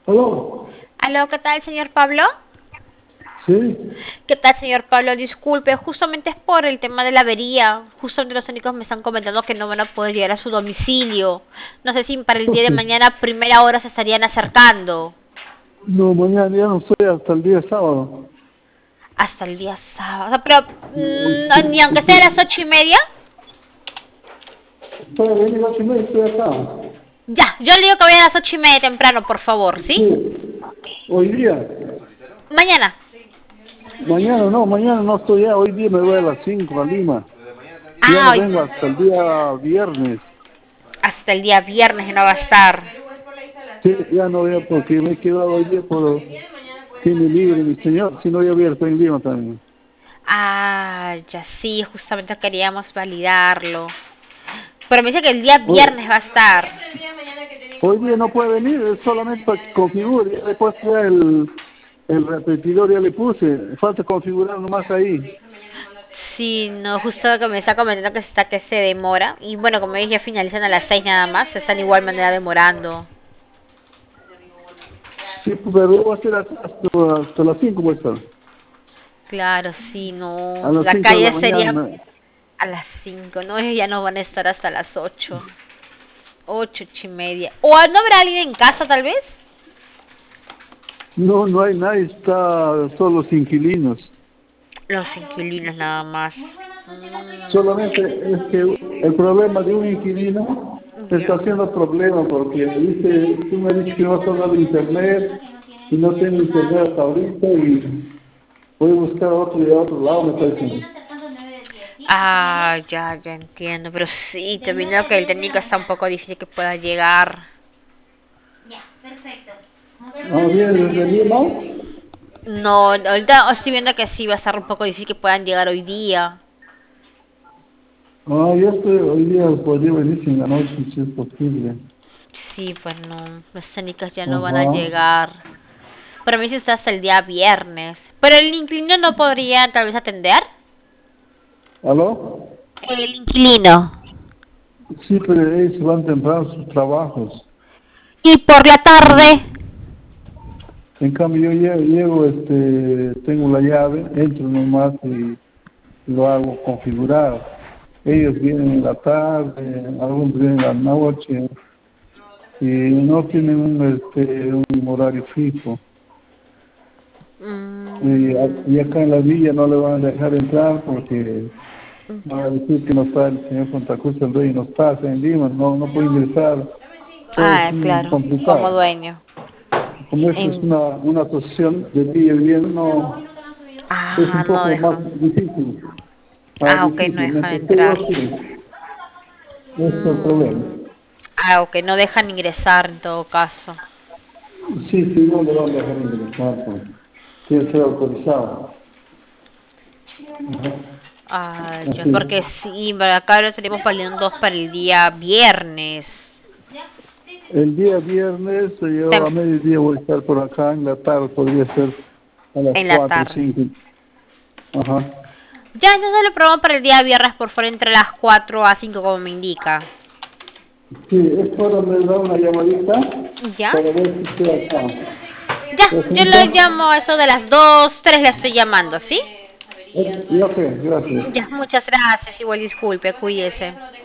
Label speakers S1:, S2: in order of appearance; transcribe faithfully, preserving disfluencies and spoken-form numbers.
S1: Aló,
S2: Aló, ¿qué tal, señor Pablo?
S1: sí,
S2: ¿Qué tal, señor Pablo? Disculpe, justamente es por el tema de la avería. Justamente los técnicos me están comentando que no van a poder llegar a su domicilio. No sé si para el día de mañana, a primera hora, se estarían acercando.
S1: no, mañana ya no estoy hasta el día sábado.
S2: Hasta el día sábado. O sea, pero,
S1: Sí,
S2: mm, ni
S1: sí,
S2: aunque sea a las
S1: sí.
S2: ocho y media.
S1: Para venir a las ocho y media estoy acá.
S2: Ya, yo le digo que vaya a las ocho y media temprano, por favor, ¿sí?
S1: Sí, hoy día.
S2: Mañana.
S1: Mañana no, mañana no estoy ya, hoy día me voy a las cinco a Lima. Ya
S2: Ah,
S1: no
S2: hoy,
S1: vengo hasta el día viernes.
S2: hasta el día viernes no va a estar.
S1: Sí, ya no voy a porque me he quedado hoy día por tiene libre mi señor, si no yo hubiera estado en Lima también.
S2: Ah, ya sí, justamente queríamos validarlo. Pero me dice que el día
S1: Hoy,
S2: viernes va a estar.
S1: hoy día no puede venir, es solamente para que configure, ya después ya el, el repetidor ya le puse, falta configurar nomás ahí.
S2: Sí, no, justo lo que me está comentando que está que se demora. Y bueno, como dije, ya finalizan a las seis nada más. Se están igual manera demorando.
S1: Sí, pero va a ser hasta, hasta, hasta las cinco va a estar.
S2: Claro, sí,
S1: A
S2: no.
S1: las
S2: La
S1: cinco de la
S2: calle sería
S1: mañana.
S2: a las cinco, ¿no? Ellos ya no van a estar hasta las ocho. Ocho, ocho y media. ¿O no habrá alguien en casa, tal vez?
S1: No, no hay nadie, está solo los inquilinos.
S2: Los inquilinos nada más. Mm,
S1: Solamente es que el problema de un inquilino está
S2: ya.
S1: haciendo problema porque dice, tú me dices que no vas a dar internet y no tengo internet hasta ahorita y voy a buscar otro de otro lado, me está diciendo.
S2: Ah, ya, ya entiendo. Pero sí, te vino que el técnico está un poco difícil que pueda llegar.
S1: Ah, bien, desde Lima.
S2: No, ahorita estoy viendo que sí va a estar un poco difícil que puedan llegar hoy día.
S1: Ah, yo estoy, hoy día podría venir en la noche si es posible.
S2: Sí, pues no, los técnicos ya no van a
S1: Ajá.
S2: llegar. Pero me dice usted hasta el día viernes. Pero el inquilino no podría tal vez atender.
S1: ¿Aló?
S2: El inquilino.
S1: Sí, pero ellos van temprano a sus trabajos.
S2: Y por la
S1: Y
S2: tarde.
S1: en cambio yo llego, llego, este, tengo la llave, entro nomás y lo hago configurar. Ellos vienen en la tarde, algunos vienen en la noche y no tienen un, este, un horario fijo. Y, a-
S2: Mm,
S1: y acá en la villa no le van a dejar entrar porque van a
S2: ya.
S1: decir que no está el señor Santa Cruz del Rey, no está en Lima, no, no puede ingresar. Todo es
S2: Ah,
S1: muy
S2: claro, como
S1: complicado.
S2: dueño.
S1: Como esto es
S2: En...
S1: una, una asociación de villa bien, no, es un
S2: Ah, no
S1: poco más
S2: dejan.
S1: difícil. Más
S2: Ah, ok, no
S1: difícil.
S2: dejan
S1: Mientras esté yo
S2: entrar.
S1: aquí, ese es el problema.
S2: Mm. Ah, ok, no dejan ingresar en todo caso.
S1: Sí, sí, no le van a dejar ingresar, pues. Tiene que ser autorizado. Ajá.
S2: Ah, ya,
S1: Así.
S2: porque sí, para acá lo estaríamos poniendo para el día viernes.
S1: El día viernes, eh, yo
S2: Tem-
S1: a mediodía voy a estar por acá, en la tarde podría ser a las
S2: en la
S1: cuatro o
S2: tarde.
S1: cinco. Ajá.
S2: Ya, entonces lo probamos para el día viernes por fuera entre las cuatro a cinco como me indica.
S1: Sí, es para me da una llamadita
S2: ¿Ya?
S1: para ver si estoy acá.
S2: Ya,
S1: ¿Te
S2: yo lo
S1: señorita?
S2: llamo a eso de las dos, tres le estoy llamando, ¿sí?
S1: Ok, ok, gracias.
S2: Ya, muchas gracias, igual disculpe, cuídese.